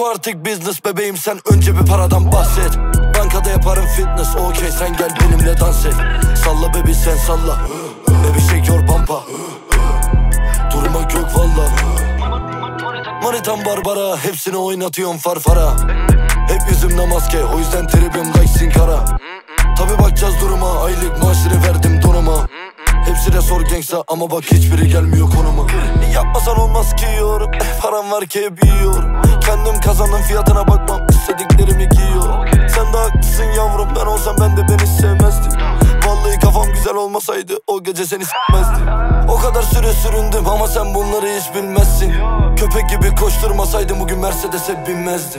Hako artık business bebeğim, sen önce bir paradan bahset. Bankada yaparım fitness, okey sen gel benimle dans et. Salla bebi sen salla, baby shake your pampa. Durmak yok valla. Manitam Barbara, hepsini oynatıyorum farfara. Hep yüzümde maske, o yüzden tribim like Sinkara. Tabi bakacağız duruma, aylık maaşını verdim donuma. Hepsi de sor gangsta ama bak hiçbiri gelmiyor konuma. Yapmasan olmaz ki yorum, param var ki hep yiyorum. Kendim kazandım fiyatına bakmam, istediklerimi giyiyorum. Sen de haklısın yavrum, ben olsam ben de beni sevmezdim. Vallahi kafam güzel olmasaydı o gece seni s**mezdim. O kadar süre süründüm ama sen bunları hiç bilmezsin. Köpek gibi koşturmasaydım bugün Mercedes'e binmezdim.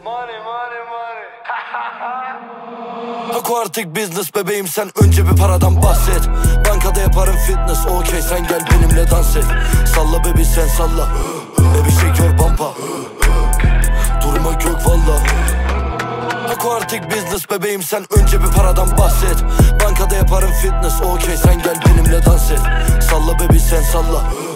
Hako artık business bebeğim, sen önce bir paradan bahset. Bankada yaparım fitness, okey sen gel benimle dans et. Salla baby sen salla, baby shake your pampa. Durmak yok valla. Hako artık business bebeğim, sen önce bir paradan bahset. Bankada yaparım fitness, okey sen gel benimle dans et. Salla baby sen salla,